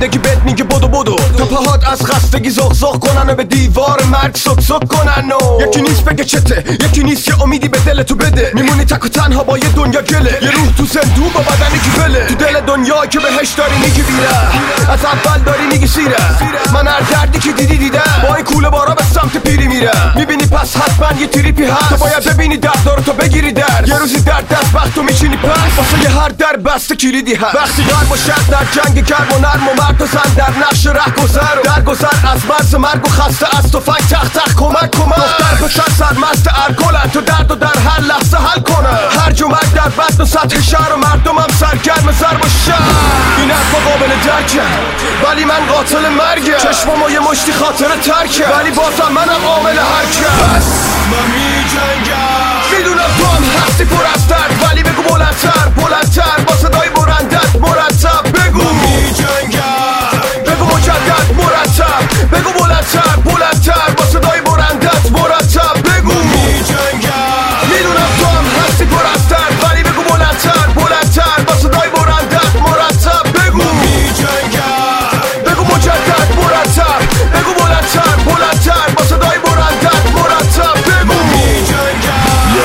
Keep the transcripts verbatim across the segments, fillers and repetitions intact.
زندگی بهت میگه بدو بدو تا پاهات از خستگی زغ زغ کنن و به دیوار مرگ سک سک کنن و یکی نیست بگه چته، یکی نیست یه امیدی به دل تو بده. میمونی تک و تنها با یه دنیا گله، یه روح تو زندون با بدنی که بله. تو دل دنیا که بهش داری میگی بیره، از اول داری میگی سیره. من هر دردی که دیدی دیدم، با این کوله بارا به سمت پیری میره. میبینی پس حتما یه تریپی هست، تو باید ببینی درد داره تو بگیری درد. یه روزی درد دست وقت تو میچینی پس، واسه یه هر در بسته کلیدی هست. وقتی قلب و شد در جنگ گرم و نرم و مرد و زن در نقش ره گذر و در گذر از مرز مرگ و خسته از تو فنگ تخت تخت کمک کمک. دختر پسر سرمست ارکلن، تو درد و در هر لحظه حل کنه. هر جمعک در بطن و سطح شهر و مردمم سرگرم ضرب و شهر. این حرفا قابل درکه ولی من قاتل مرگه. چشمامو یه مشتی خاطره ترکه ولی بازم منم عامل حرکت. بس من می جنگم، میدونم تو هم هستی پر از درد، ولی بگو بلندتر بلندتر با صدای برندت مرتب بگو. من می جنگم، بگو مجدد مرتب، بگو بلندتر بلندتر با صدای برندت مرتب بگو. من می جنگم، میدونم تو هم هستی پر از درد، ولی بگو بلندتر بلندتر با صدای برندت مرتب بگو. من می جنگم، بگو مجدد مرتب، بگو بلندتر بلندتر با صدای برندت مرتب بگو. من می جنگم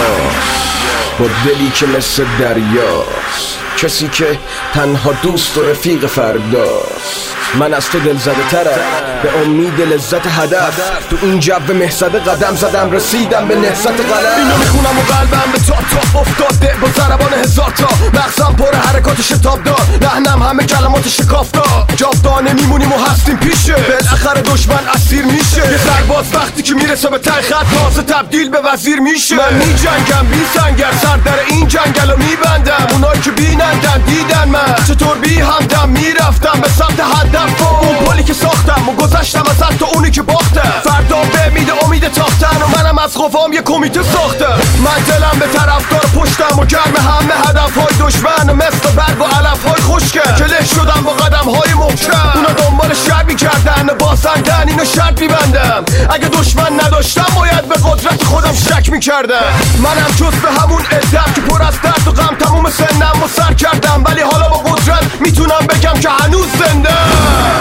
با دلی که مثل دریاست، کسی که تنها دوست و رفیق فرداست. من از تو دل زده ترم به امید لذت هدف، تو این جو مهزده قدم زدم رسیدم به نهضت قلم. اینو میخونم و قلبم به تا تا افتاده با ضربان هزار تا. مغزم پر حرکات شتاب دار، لحنم همه کلمات شکاف دار. جاودانه میمونیم و هستیم پیشه، بالاخره دشمن اسیر میشه. یه سرباز وقتی که میرسه به ته خط تازه تبدیل به وزیر میشه. من میجنگم بی سنگر، سر در این جنگلو میبندم. اونایی که بینندن دیدن من چطور بی همدم میرفتم به سمت هدف. اون پلی که ساختم و گذشتم از حتی اونی که باختم. فردا به امید امید تاختن و منم از قوام یه کمیته ساختم. من دلم به طرفدار پشتم و گرم همه هدف های دشمن، مثل برگ و علف های خشکم که له شدم با قدم های محکم. اونا دنبال شر میکردن بازندن، اینو شرط میبندم. اگه دشمن نداشتم باید به قدرت خودم شک میکردم. منم جز به همون ادم که پر از درد و غم تموم سنم و سر کردم، ولی حالا با قدرت میتونم بگم که هنوز زنده.